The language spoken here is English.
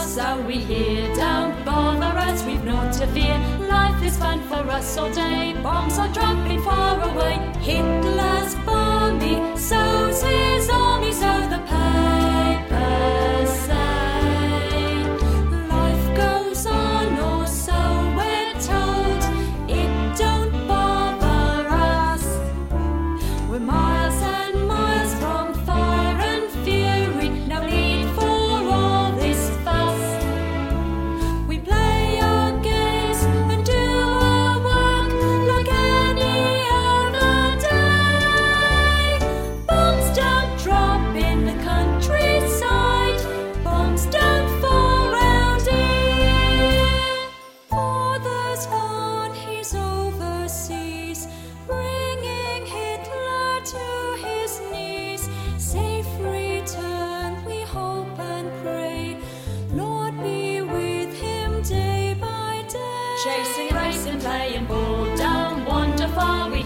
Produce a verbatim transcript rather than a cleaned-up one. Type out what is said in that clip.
are we here? Don't bother us, we've naught to fear. Life is fun for us all day. Bombs are dropping far away. Hitler's bombing, so's his army, so the papers say. Life goes on, or so we're told. It don't bother us. We're miles and miles from fire and fury. No need for all this fuss. We play our games and do our work like any other day. Bombs don't drop in the countryside. Bombs don't fall round here. Father's gone, he's overseas, bringing Hitler to his knees. Safe return, we hope and pray. Lord, be with him day by day. Chasing, racing, playing ball, don't wander far. We